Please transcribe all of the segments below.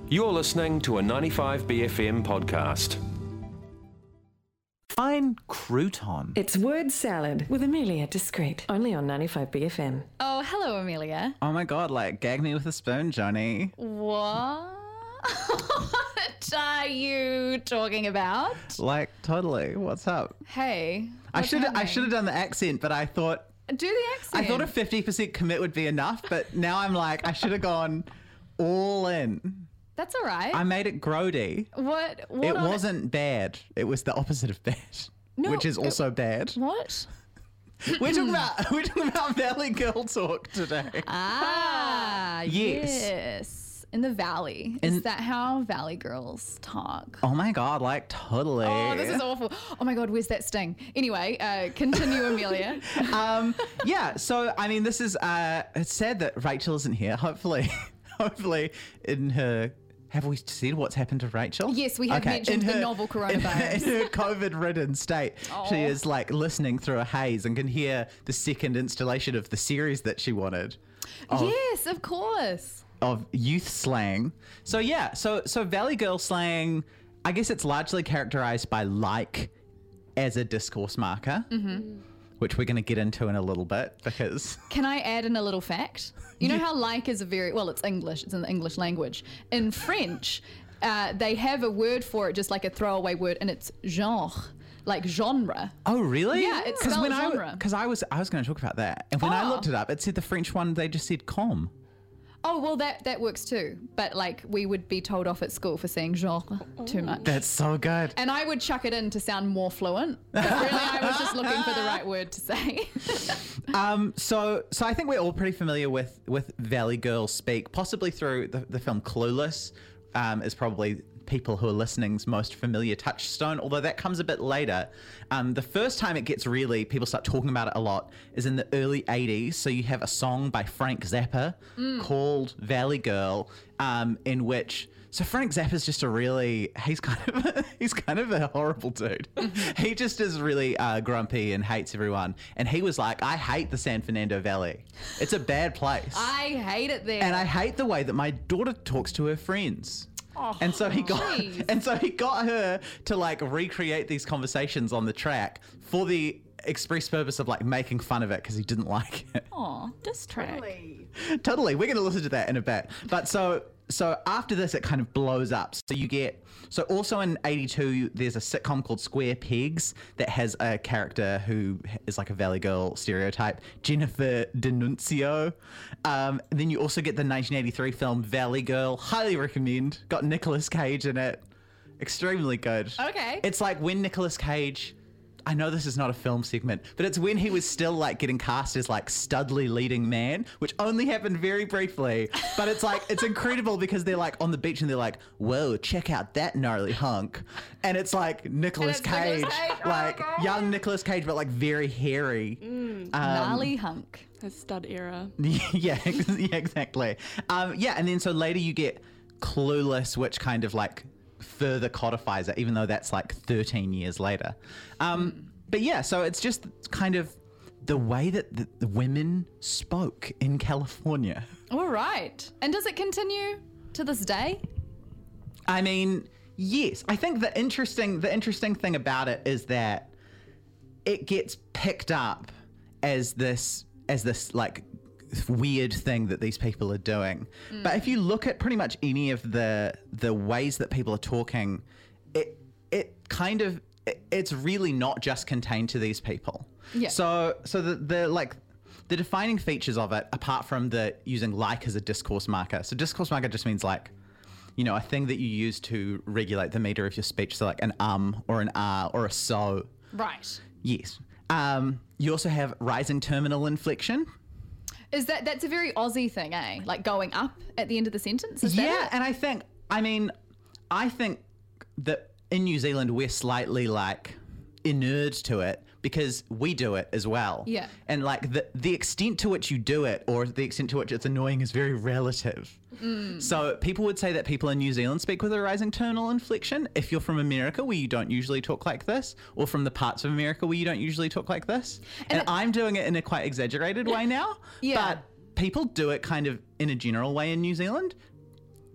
You're listening to a 95BFM podcast. Fine crouton. It's word salad with Amelia Discreet, only on 95BFM. Oh, hello, Amelia. Oh my god, like, gag me with a spoon, Johnny. What are you talking about? Like, totally. What's up? Hey. I should have done the accent, but I thought... Do the accent. I thought a 50% commit would be enough, but now I'm like, I should have gone all in. That's all right. I made it grody. What It wasn't bad. It was the opposite of bad, No, which is also bad. What? We're talking about Valley Girl talk today. Ah, Yes. yes. In the Valley. Is that how Valley girls talk? Oh my god, like totally. Oh, this is awful. Oh my God, where's that sting? Anyway, continue, Amelia. Yeah, so I mean, this is it's sad that Rachel isn't here. Hopefully in her. Have we said what's happened to Rachel? Yes, we have mentioned the novel coronavirus. In her COVID-ridden state, she is like listening through a haze and can hear the second installation of the series that she wanted. Yes, of course. Of youth slang. So yeah, so Valley Girl slang, I guess it's largely characterized by like as a discourse marker, which we're going to get into in a little bit because... Can I add in a little fact? You know how like is it's English, it's in the English language. In French, they have a word for it, just like a throwaway word, and it's genre. Like genre. Oh, really? Yeah, it's spelled genre. Because I was going to talk about that. And when I looked it up, it said the French one, they just said com. Oh, well, that works too. But like we would be told off at school for saying genre too much. That's so good. And I would chuck it in to sound more fluent. But really, I was just looking for the right word to say. So I think we're all pretty familiar with Valley Girl speak, possibly through the film Clueless, is probably people who are listening's most familiar touchstone, although that comes a bit later. The first time it gets people start talking about it a lot is in the early 80s. So you have a song by Frank Zappa called Valley Girl, in which... So Frank Zappa's just he's kind of a horrible dude. He just is really grumpy and hates everyone. And he was like, I hate the San Fernando Valley. It's a bad place. I hate it there. And I hate the way that my daughter talks to her friends. Oh, and so he got her to like recreate these conversations on the track for the express purpose of like making fun of it because he didn't like it. Aw, diss track. Totally. We're going to listen to that in a bit. But so after this, it kind of blows up. So also in 82, there's a sitcom called Square Pegs that has a character who is like a Valley Girl stereotype, Jennifer D'Annunzio. Then you also get the 1983 film Valley Girl. Highly recommend. Got Nicolas Cage in it. Extremely good. Okay. It's like when Nicolas Cage... I know this is not a film segment, but it's when he was still like getting cast as like Studley leading man, which only happened very briefly. But it's like, it's incredible because they're like on the beach and they're like, whoa, check out that gnarly hunk. And it's like Nicolas Cage, like young Nicolas Cage, but like very hairy. Gnarly hunk. The stud era. Yeah, exactly. And then so later you get Clueless, which kind of like further codifies it, even though that's like 13 years later. But yeah, so it's just kind of the way that the women spoke in California. All right. And does it continue to this day? I mean, yes. I think the interesting thing about it is that it gets picked up as this like weird thing that these people are doing. But if you look at pretty much any of the ways that people are talking, it's really not just contained to these people. Yeah. So the defining features of it, apart from the using like as a discourse marker. So discourse marker just means like, a thing that you use to regulate the meter of your speech. So like an or an or a so. Right. Yes. You also have rising terminal inflection. Is that's a very Aussie thing, eh? Like going up at the end of the sentence? Is that it? And I think that in New Zealand we're slightly like inured to it because we do it as well. Yeah. And like the extent to which you do it or the extent to which it's annoying is very relative. So people would say that people in New Zealand speak with a rising terminal inflection if you're from America where you don't usually talk like this, or from the parts of America where you don't usually talk like this. And I'm doing it in a quite exaggerated way now. Yeah. But people do it kind of in a general way in New Zealand.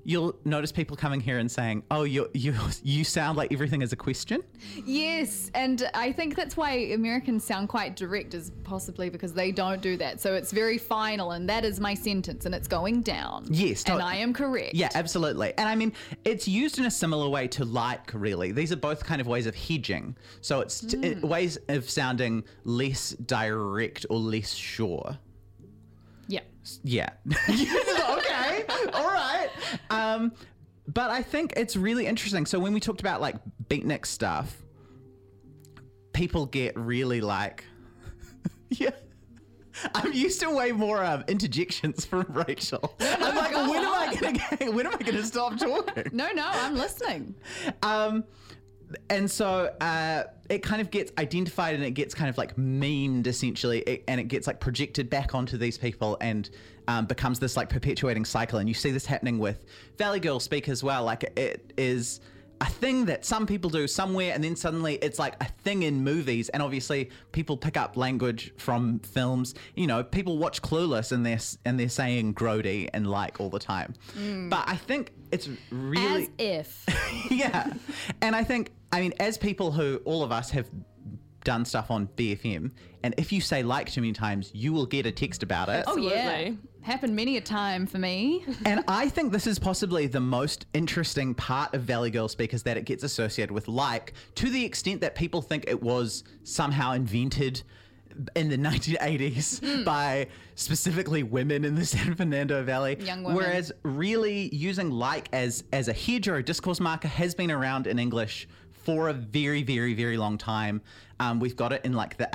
you'll notice people coming here and saying, "Oh, you sound like everything is a question." Yes, and I think that's why Americans sound quite direct, is possibly because they don't do that. So it's very final, and that is my sentence, and it's going down. Yes, and I am correct. Yeah, absolutely. And I mean, it's used in a similar way to like, really. These are both kind of ways of hedging. So it's ways of sounding less direct or less sure. Yeah. Yeah. Okay. All right. But I think it's really interesting. So when we talked about like beatnik stuff, people get really like, yeah. I'm used to way more interjections from Rachel. I'm like, when am I gonna stop talking? No, I'm listening. And so it kind of gets identified and it gets kind of like memed essentially, and it gets like projected back onto these people and becomes this like perpetuating cycle. And you see this happening with Valley Girl speak as well. Like it is a thing that some people do somewhere, and then suddenly it's like a thing in movies. And obviously people pick up language from films. You know, people watch Clueless and they're saying grody and like all the time. But I think it's really As if. yeah. And I think, I mean, as people who, all of us have done stuff on BFM, and if you say like too many times, you will get a text about it. Oh, yeah. Absolutely. Happened many a time for me. And I think this is possibly the most interesting part of Valley Girl Speak, is that it gets associated with like, to the extent that people think it was somehow invented in the 1980s by specifically women in the San Fernando Valley. Young women. Whereas really using like as a hedge or a discourse marker has been around in English for a very, very, very long time. We've got it in like the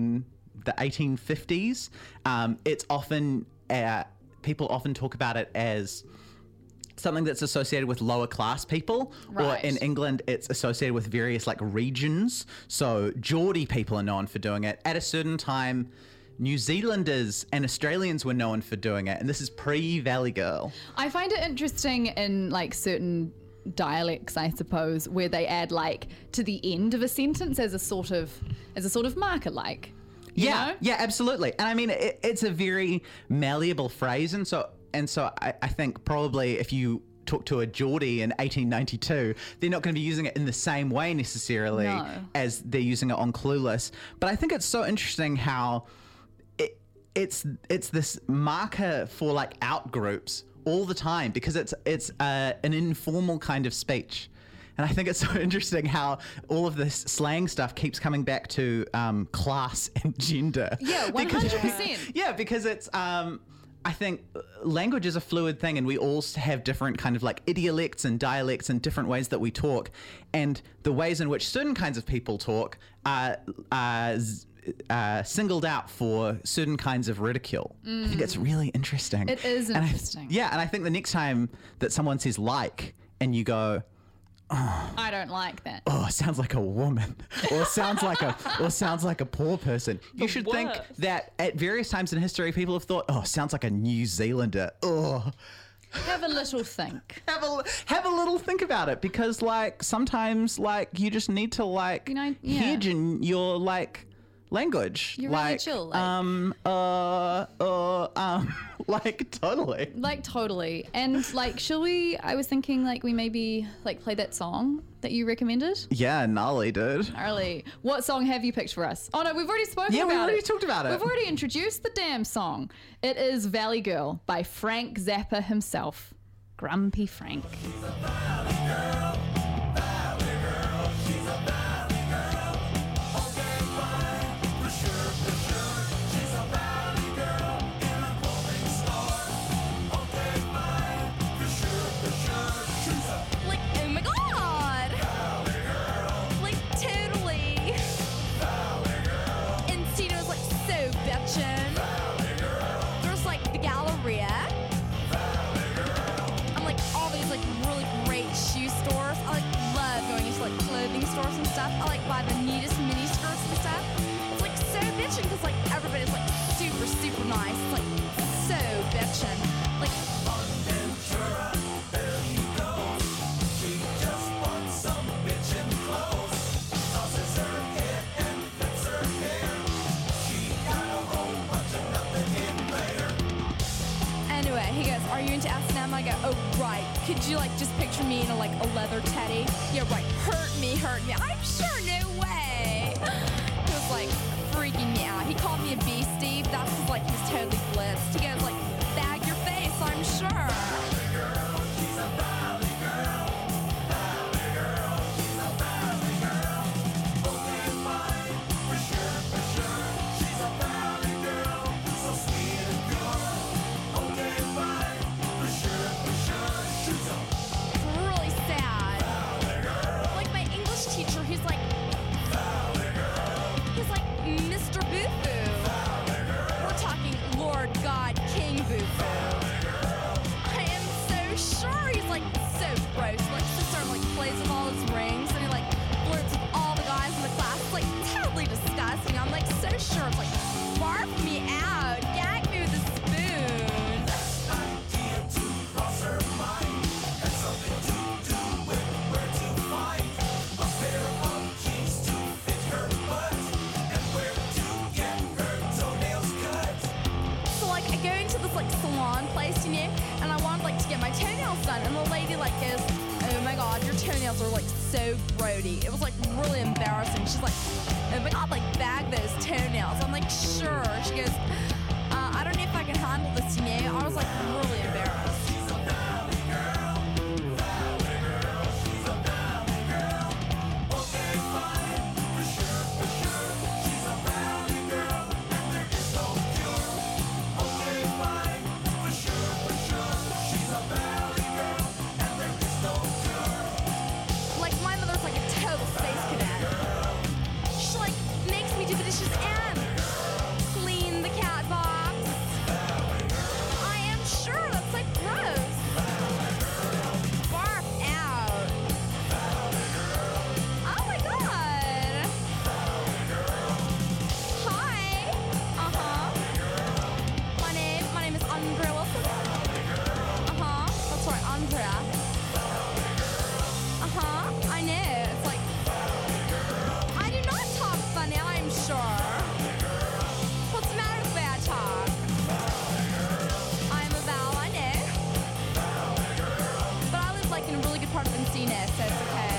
1850s. It's often, people often talk about it as something that's associated with lower class people, Right. or in England it's associated with various like regions. So Geordie people are known for doing it. At a certain time, New Zealanders and Australians were known for doing it, and this is pre-Valley Girl. I find it interesting in like certain dialects, I suppose, where they add like to the end of a sentence as a sort of marker, like. You know? Yeah, absolutely. And I mean, it's a very malleable phrase, and so I think probably if you talk to a Geordie in 1892, they're not going to be using it in the same way necessarily No. as they're using it on Clueless. But I think it's so interesting how it's this marker for like out groups all the time, because it's an informal kind of speech. And I think it's so interesting how all of this slang stuff keeps coming back to class and gender. Yeah, 100%. Yeah, because it's I think language is a fluid thing, and we all have different kind of like idiolects and dialects and different ways that we talk, and the ways in which certain kinds of people talk are singled out for certain kinds of ridicule. I think it's really interesting. It is interesting. And I think the next time that someone says like, and you go, I don't like that. oh, sounds like a woman, or sounds like a poor person. You should think worst. that at various times in history, people have thought, oh, sounds like a New Zealander. Oh, Have a little think. have a little think about it, because like sometimes like you just need to like yeah. hedge in your like language. You're really like, chill, like totally. Like totally. And like, I was thinking like we maybe like play that song that you recommended. Yeah, gnarly, dude. Gnarly. What song have you picked for us? Oh no, we've already spoken Yeah, about it. we already talked about it. We've already introduced the damn song. It is Valley Girl by Frank Zappa himself. Grumpy Frank. Like, oh my god! Like, totally! And Tino's like so bitchin'. There's like the Galleria. I'm like all these like really great shoe stores. I like love going into like clothing stores and stuff. going to S&M. I go, oh, right. Could you, like, just picture me in, a leather teddy? Yeah, right. Hurt me. I'm sure, no way. He was, like, freaking me out. He called me a beastie. That's just, like, he was totally blitzed. He goes, like, bag your face, I'm sure. Really sad. Like my English teacher, he's like Mr. Boo-Foo. We're talking Lord God King Boo-Foo. I am so sure he's like so gross. Like sister like plays with all his rings and he like flirts with all the guys in the class. It's like totally disgusting. I'm like so sure it's like barf me out, gag me with a spoon. So like I go into this like salon place, you know, and I wanted like to get my toenails done, and the lady like goes, oh my god, your toenails are like so grody. It was like really embarrassing. She's like, oh my god, like bag those toenails. I'm like, sure. She goes, I don't know if I can handle this, you know. I was like really embarrassed. Like my mother's like a total space cadet. She like makes me do the dishes and clean the cat box. I am sure that's like gross. Barf out. Oh my god. Hi. My name is Andrea Wilson. That's right, Andrea. I know. It's like I do not talk funny, I'm sure. What's the matter with the way I talk? I'm a vowel, I know. But I live like in a really good part of Encino, so it's okay.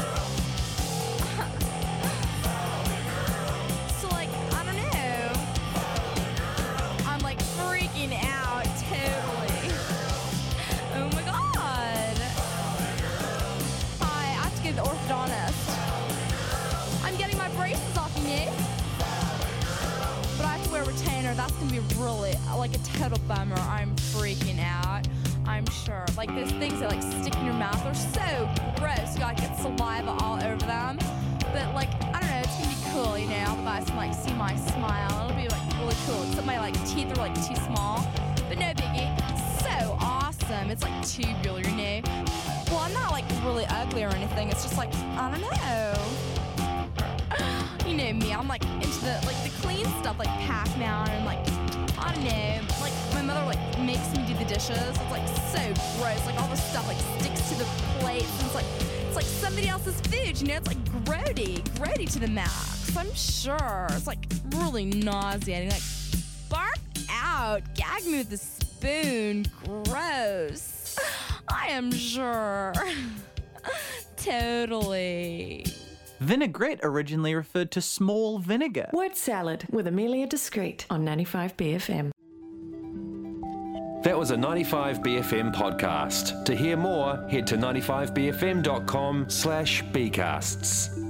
So like, I don't know. I'm like freaking out totally. Oh my god. Hi, I have to go to the orthodontist. I'm getting my braces off, you know? But I have to wear a retainer. That's gonna be really like a total bummer. I'm freaking out. I'm sure. Like those things that like stick in your mouth are so gross. You gotta get saliva all over them. But like, I don't know, it's gonna be cool, you know? All the guys can like see my smile. It'll be like really cool. Except my like teeth are like too small. But no biggie. So awesome. It's like tubular, you know? Well, I'm not like really ugly or anything. It's just like, I don't know. You know me, I'm like into the clean stuff like Pac-Man and like, I don't know. Like my mother like makes me do the dishes. It's like so gross. Like all the stuff like sticks to the plates and it's like somebody else's food, you know? It's like grody to the max. I'm sure. It's like really nauseating. Like barf out, gag me with a spoon. Gross. I am sure. Totally. Vinaigrette originally referred to small vinegar. Word salad with Amelia Discreet on 95BFM. That was a 95BFM podcast. To hear more, head to 95bfm.com/bcasts.